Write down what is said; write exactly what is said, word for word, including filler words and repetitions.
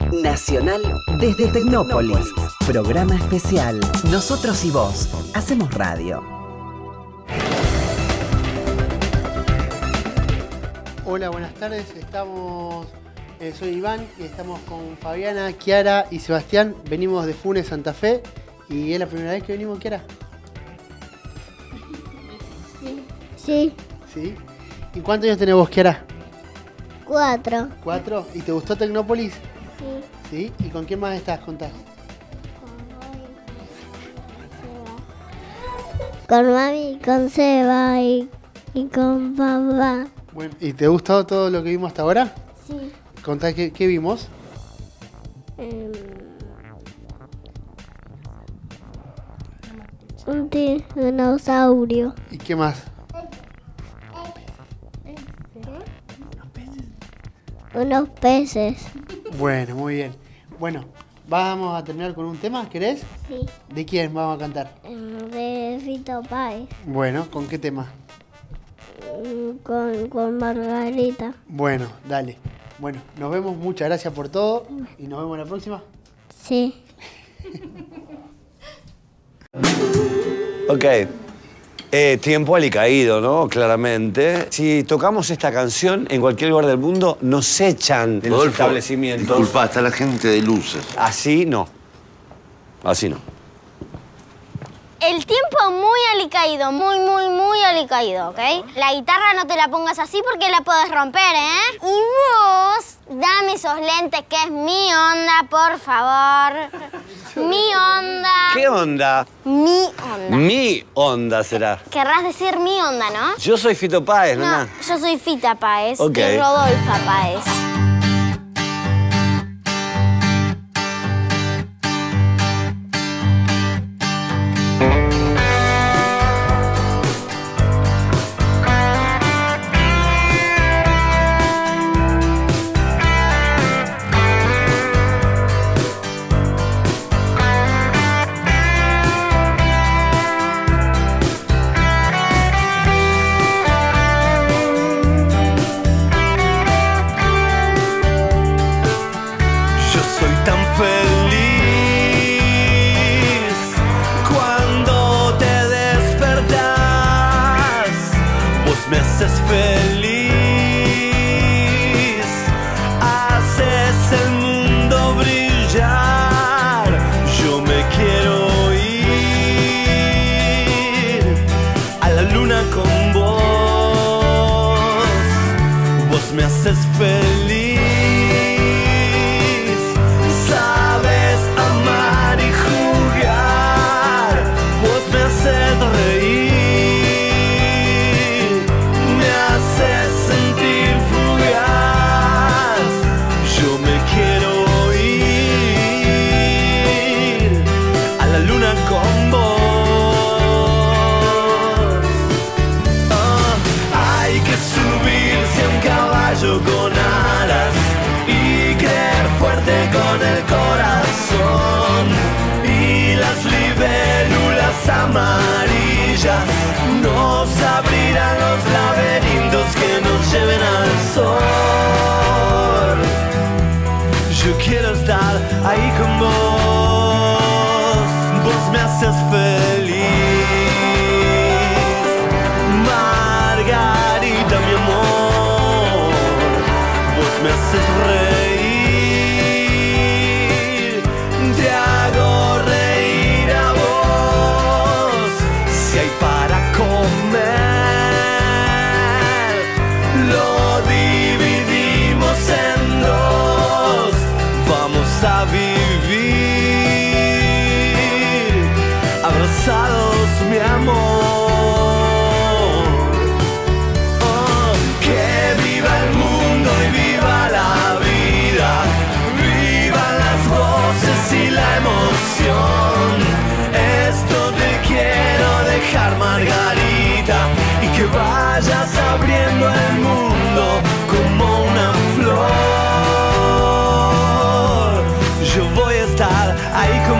Nacional desde Tecnópolis. Programa especial. Nosotros y vos hacemos radio. Hola, buenas tardes. Estamos, eh, soy Iván y estamos con Fabiana, Kiara y Sebastián. Venimos de Funes, Santa Fe. ¿Y es la primera vez que venimos, Kiara? Sí. Sí. ¿Sí? ¿Y cuántos años tenés vos, Kiara? Cuatro. ¿Cuatro? ¿Y te gustó Tecnópolis? Sí. ¿Sí? ¿Y con quién más estás? Contás. Con mami, con Seba y, y con papá. Bueno, ¿y te ha gustado todo lo que vimos hasta ahora? Sí. Contá qué, qué vimos. Um, un dinosaurio. ¿Y qué más? Unos peces. Bueno, muy bien. Bueno, vamos a terminar con un tema, ¿querés? Sí. ¿De quién vamos a cantar? De Fito Páez. Bueno, ¿con qué tema? Con, con Margarita. Bueno, dale. Bueno, nos vemos, muchas gracias por todo y nos vemos la próxima. Sí. Ok. Eh, tiempo alicaído, ¿no? Claramente. Si tocamos esta canción en cualquier lugar del mundo, nos echan de los Rodolfo, establecimientos. disculpa, está la gente de luces. Así no. Así no. El tiempo muy alicaído, muy, muy, muy alicaído, ¿ok? La guitarra no te la pongas así porque la puedes romper, ¿eh? Y vos, dame esos lentes que es mi onda, por favor. Mi onda. ¿Qué onda? Mi onda. Mi onda será. Querrás decir mi onda, ¿no? Yo soy Fito Páez, No, nena. yo soy Fita Páez Ok. y Rodolfa Páez. Nos abrirán los laberintos que nos lleven al sol. Yo quiero estar ahí con vos. Vos me haces feliz, Margarita, mi amor. Vos me haces reír, te hago reír a vos. Si hay para comer, lo dividimos en dos. Vamos a vivir abrazados, mi amor. Oh, que viva el mundo y viva la vida, vivan las voces y la emoción. Esto te quiero dejar, Margarita, y que vayas abriendo el mundo como una flor. Yo voy a estar ahí con